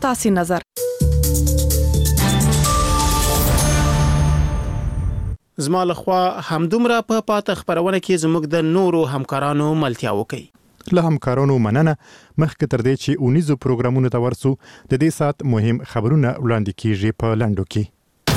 ستاسو نظر. زما لخوا همدومره په پاته خبرونه کې زموږ د نورو همکارانو ملتیا وکي. له همکارانو مننه. مخکې تر دې چې اونیزو پروګرامونو ته ورسو د دې سات مهم خبرونه وړاندې کیږي په لنډو کې.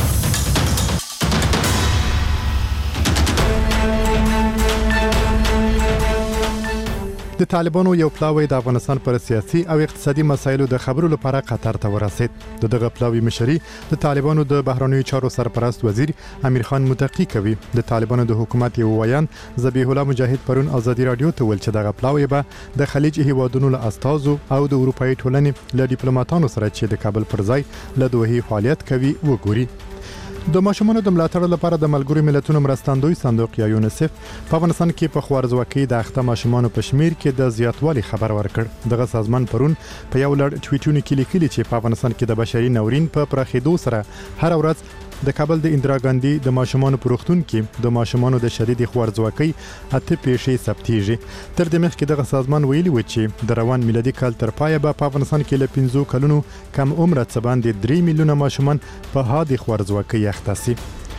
د طالبانو یو پلاوی د افغانستان پر سیاسي او اقتصادي مسایلو د خبرو لپاره قطر ته ورسید. دغه پلاوی مشري د طالبانو د بهرنیو چارو سرپرست وزیر امیر خان متقی کوي. د طالبانو د حکومت یو ویان ذبیح الله مجاهد پرون ازادي رادیو ته ویل چې دغه پلاوی به د خلیج هیوادونو له استازو او د اروپאי ټولنې له ډیپلوماټانو سره چې د کابل پر ځای له دوه فعالیت کوي وګوري. د ماشومانو د ملاتړ لپاره د ملګرو ملتونو مرستندوی صندوق یا یونیسف په افغانستان کې په خوارزواکۍ د اخته ماشومانو په شمیر کې د زیاتوالي خبر ورکړ. دغه سازمان پرون په یو لړ ټویټونو کې لیکلي چې په افغانستان کې د بشري ناورین په پراخېدو سره هر ورځ د کابل د اندرا ګاندي د ماشومانو پروختون کې د ماشومانو د شدید خوارزواکۍ اته پیښې ثبتېږي. تر دې مخکې دغه سازمان ویلي و چې د روان میلادي کال تر پایه به په افغانستان کې له 15 کلونو کم عمره څخه باندې 3 میلیونه ماشومان په حادي خوارزواکۍ اخته شي.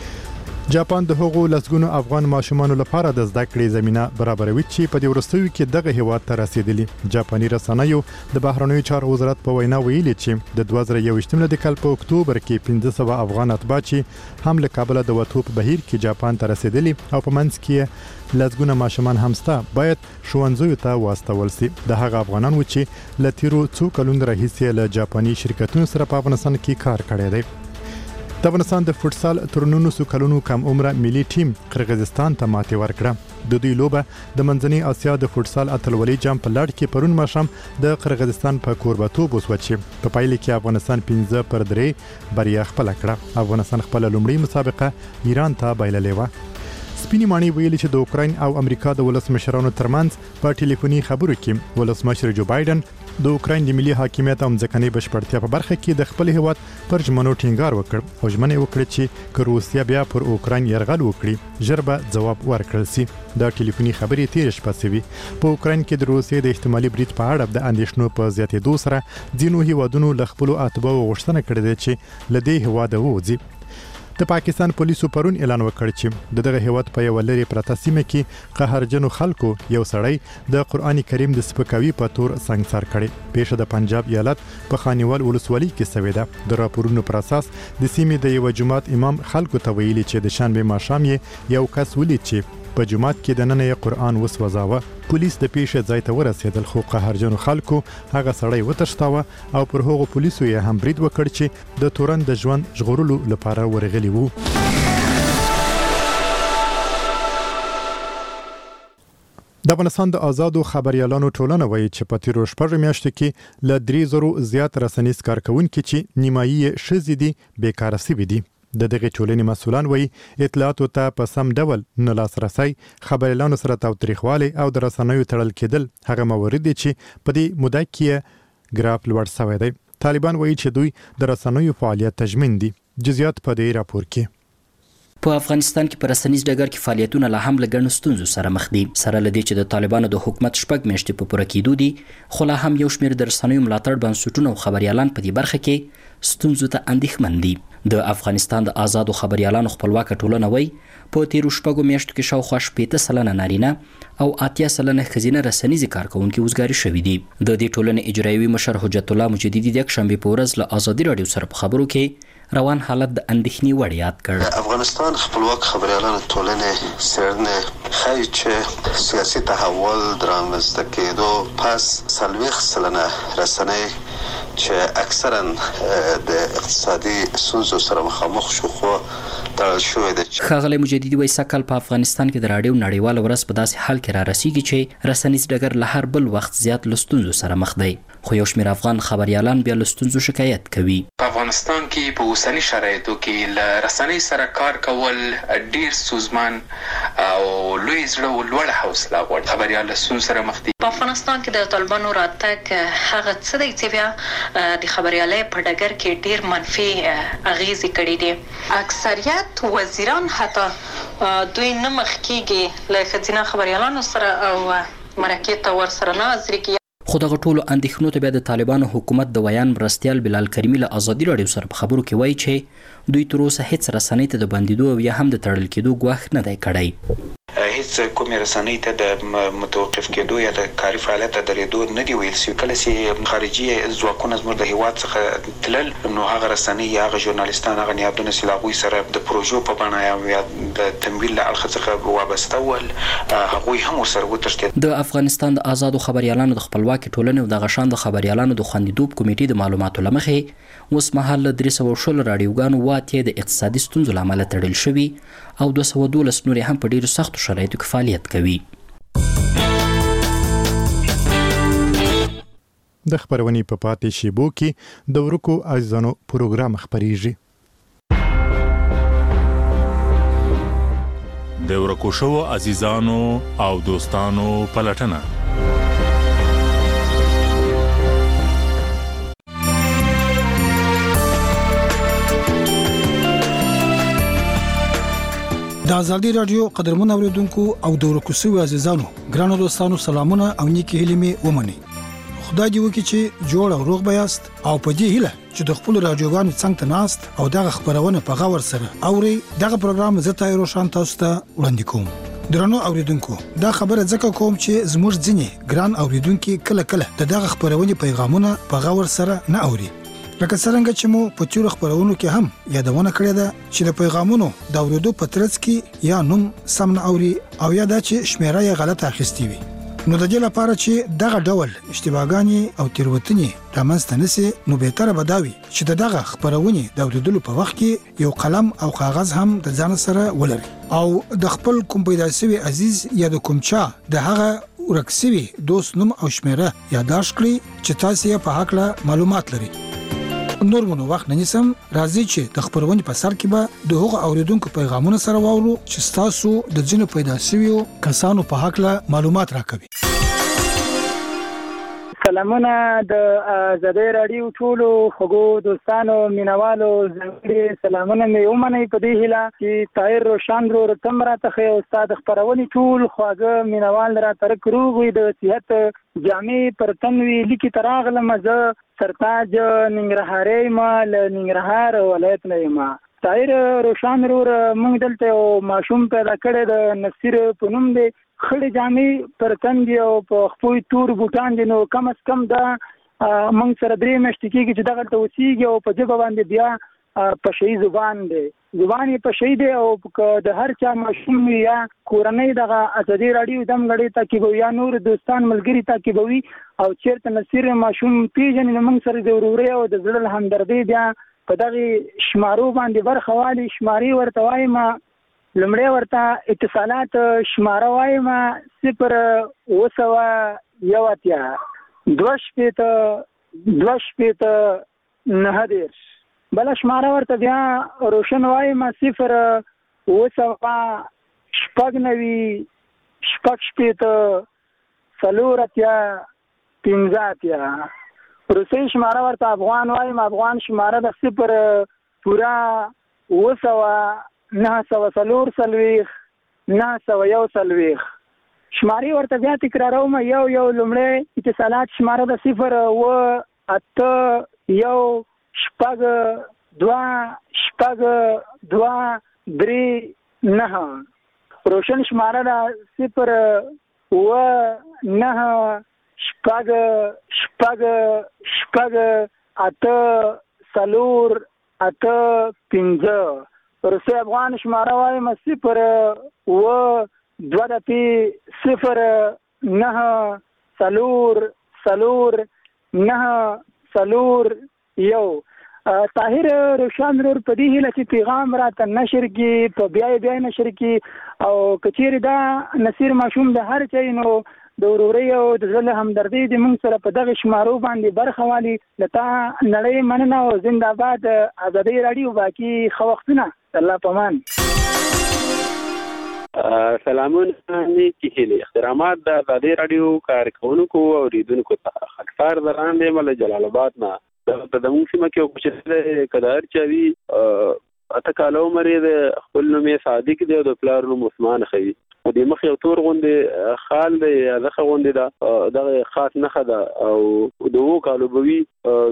جاپان د هغو لسګونو افغان ماشومانو لپاره د زده کړې زمينه برابروي چې په دې وروستیو کې دغه هیواد ته رسیدلی. جاپاني رسنیو د بهرنیو چارو وزارت په وینا ویلي چې د 2021 د کال په اکتوبر کې 1500 افغان اتباع چې هم له کابل د وټو په بهیر کې جاپان ته رسیدلی او په منځ کې لسګونه ماشومان همستا باید ښوونځیو ته واستول شي. د هغه افغانانو چې له تیرو څو کلونو راهیسې له جاپاني شرکتونو سره په افغانستان کې کار کړی دی. د افغانستان د فوتسال تر 19 کلونو کم عمره ملي ټیم قرغیزستان ته ماتې ورکړه. د دوی لوبه د منځنۍ اسیا د فوتسال اتلولۍ جام په لړ کې پرون ماښام د قرغیزستان په کوربتوب وسو چې په پایله کې افغانستان 15-3 بریا خپل کړه. افغانستان خپل لومړی مسابقه ایران ته بایللې و. سپینی مانی ویلي چې د اوکراین او امریکا د ولسمشرانو ترمنځ په ټلیفوني خبرو کې ولسمشر جو بایدن د اوکراین د ملي حاکمیت او ځمکنۍ بشپړتیا په برخه کې د خپل هیواد پر ژمنو ټینګار وکړ او ژمنه وکړه چې که روسیا بیا پر اوکراین یرغل وکړي ژر به ځواب ورکړل شي. دا ټلیفوني خبرې تیر شپه شوې. په اوکراین کې د روسیې د احتمالي برید په اړه د اندېښنو په زیاتېدو سره ځینو هیوادونو له خپلو اتباعو غوښتنه کړې ده چې له دې هیواده ووځي. د پاکستان پولیسو پرون اعلان وکړ چې دغه هیواد په یو لری پرته سیمه کې قهرجنو خلکو یو سړی د قرآن کریم د سپکاوي په تور سنگسار کړي. پیښه د پنجاب ایالت په خانیوال ولسوالۍ کې شوې ده. د راپورونو پر اساس د سیمې د یو جماعت امام خلکو ته ویلي چې د شنبه ماښام یې یو کس ولید چې په جماعت کې د نن یې قرآن وسوځاوه. پولیس د پیښې ځای ته ورسېدل خو قهرجنو خلکو هغه سړی وتښتاوه او پر هغو پولیسو یې هم برید وکړ چې د تورن د ژوند ژغورلو لپاره ورغلي وو. د افغانستان د آزادو خبريالانو ټولنه وایي چې په تیرو 6 میاشتو کې له 3000 زیات رسنیز کارکونکي چې نیمایي ښځې دي بیکاره شوي دي. د دغه ټولنې مسؤلان وایي اطلاعاتو ته په سم ډول نه لاسرسي، خبريالانو سره تاوتریخوالی او د رسنیو تړل کېدل هغه موارد دي چې په دې موده کې ګراف لوړ شوی دی. طالبان وایي چې دوی د رسنیو فعالیت تضمین دي. جزئیات په دې راپور کې. په افغانستان کې پر رسنیز ډګر کې فعالیتونه لا هم له ګڼو ستونزو سره مخ دي. سره لدې چې د طالبانو د حکومت 6 میاشتې په پوره کېدو دي، خو لا هم یو شمېر د رسنیو ملاتړ بنسټونه او خبريالان په دې برخه کې ستونزو ته اندېښمن دي. د افغانستان د آزادو خبريالانو خپلواکه ټولنه وایي په تیرو 6 میاشتو کې شاوخوا 80% نارینه او 80% ښځینه رسنیز کارکونکي وزګاری شوي دي. د دې ټولنې اجرایوي مشر حجت الله مجددي د یکشنبه په ورځ له ازادي رادیو سره په خبرو کې روان حالت د اندېښنې وړ یاد کړ. افغانستان خپلواک خبريالانو ټولنې څېړنې ښیي چې سیاسي تحول د رامنځته کېدو پس 40% رسنۍ چې اکثرا د اقتصادي ستونزو سره مخامخ شو خو تړل شوې ده. ښاغلی مجددي وایي سږ کال په افغانستان کې د راډیو نړیواله ورځ په داسې حال کې را رسیږي چې رسنیز ډګر له هر بل وخت زیات له ستونزو سره مخ دی، خو یو شمېر افغان خبريالان بیا له ستونزو شکایت کوي. په افغانستان کې په اوسني شرایطو کې له رسنۍ سره کار کول ډیر سوزمان او لوی زړه لوړ حوصله غواړي. خبريال له ستونزو سره مخ دي. په افغانستان کې د طالبانو راتګ هغه څه دی چې بیا د خبريالۍ په ډګر کې ډیر منفي اغیزې کړې دي. اکثریت وزیران حتی دوی نه مخ کېږي له ښځینه خبريالانو سره او مرکې ته ورسره نه حاضرېږي. خو دغه ټولو اندېښنو ته بیا د طالبانو حکومت د ویان مرستیال بلال کریمي له ازادي راډیو سره په خبرو کې وایي چې دوی تر اوسه هیڅ رسنۍ ته د بندیدو او یا هم د تړل کېدو ګواښ نه دی کړی. هیڅ کومې رسنۍ ته د متوقف کېدو یا د کاري فعالیت ته درېدو نه دی ویل شوي. کله چې خارجي ځواکونه زموږ د هیواد څخه تلل نو هغه رسنۍ یا هغه ژورنالیستان هغه نیابونه چې له هغوی سره د پروژو په بڼه یا د تمویل له اړخه څخه وابسته ول هغوی هم ورسره وتښتېدل. د افغانستان د آزادو خبریالانو د خپلواکۍ ټولنې او دغه شان د خبریالانو د خوندیتوب کمیټې د معلوماتو له مخې اوس مهال له 316 راډیوګانو 8 د اقتصادي ستونزو له امله تړل شوي او 212 نورې هم په ډېرو سختو شرایطو کې فعالیت کوي. د خبرونې په پاتې شیبو کې د ورکو عزیزانو پروګرام خبريږي. د ورکو شو عزیزانو او دوستانو پلټنه. د ازادي رادیو قدرمن اوریدونکو او د ورکو شو عزیزانو ګرانو دوستانو سلامونه او نیکی هیلې مې ومني. خدای دې وکړي چې جوړ او روغ بیاست او په دې هیله چې د خپل رادیوګانو څنګه تناست او دغه خبرونه په غور سره اوري. دغه پروګرام زه تای روشن تاسو ته وړاندې کوم. درنو اوریدونکو دا خبره ځکه کوم چې زموږ ځینې ګران اوریدونکو کله کله دغه خبرونه پیغامونه په غور سره نه اوري. لکه څنګه چې مو په تیر خبرونو کې هم یادونه کړې ده چې د پیغامونو د اوریدو په ترڅ کې یا نوم سم نه اوري او یا د چې شمیره یې غلطه اخیستې وي. نو د دې لپاره چې دغه ډول اشتباهګانی او تیروتنې رامنځته نشي نو بهتره بداوي چې دغه خبرونه د اوریدلو په وخت کې یو قلم او کاغذ هم د ځان سره ولري او د خپل کوم پیدا شوی عزیز یا د کوم چا د هغه ورکسوي دوست نوم او شمیره یادداشت کړئ چې تاسو یې په حق له معلومات لري. نور مونږ وخت نه نیسم راځي چې د خبرونې په سر کې به د هغو اوریدونکو پیغامونه سره واورو چې تاسو د ځینو پیدا شویو کسانو په حق له معلومات راکوي. سلامونه د ازادي رادیو ټولو خوږو دوستانو مینوالو ځانګړي سلامونه مې ومنئ په دې هیله چې طاهر روشن ورور تم راته استاد خبرونې ټول خواږه مینوال را تر کروغ وي د صحت جامع پر تنوي لیکي تراغله مزه سرتاج ننګرهاري ما له ننګرهار ولایت نه ما طاهر روشن ورور موږ دلته ماشوم پیدا کړی د نصیر په نوم دی خړې جامې پر تن دی او په خپل تور بوټان دي نو کم از کم دا موږ سره درې میاشتې کېږي چې دغه ته وسیږي او په ژبه باندې بیا په شي زبان دی یې په شي دی او د هر چا ماشوم یا کورنۍ دغه ازادي رادیو دم غړي تعقیبوي یا نور دوستان ملګری تعقیبوي او چیرته نصیر ماشوم پیژنې نو موږ سره د وروري او د زړه همدردي بیا په دغه شمارو باندې برخه والی شماري ورته وایم لمړی ورته اتصالات شماره وایم 0 بل شماره ورته بیا روشن وایم 0 روسي شماره ورته افغان وایم افغان شماره د 0 شماري ورته بیا تکراروم یو لمړی اتصالات شماره د 0 روشن شماره د 0 روسي افغان شماره وایم 0 طاهر روشن ورور په دې هیله چې پیغام راته نشر کی په بیا نشر کی او کچېری دا نصیر ماشوم د هر چا نو د وروري او د زړه همدردي د موږ سره په دغه شمارو باندې برخه والی لته نړۍ مننه او زنده‌باد ازادي رادیو باقي خو وختونه الله پامان. سلامونه نیکی هیلې احترامات د ازادي رادیو کارکونکو او اوریدونکو ته اختر دران دی مل جلال آباد نه د دمو سیمه کې او چې کدار چوي اته کالو مری د خپل نوم صادق دی او د پلار نوم عثمان خوي د مخ یو تور غوندې خال دی دغه غوندې دا دغه خاص نه خده او د وو کالو بوي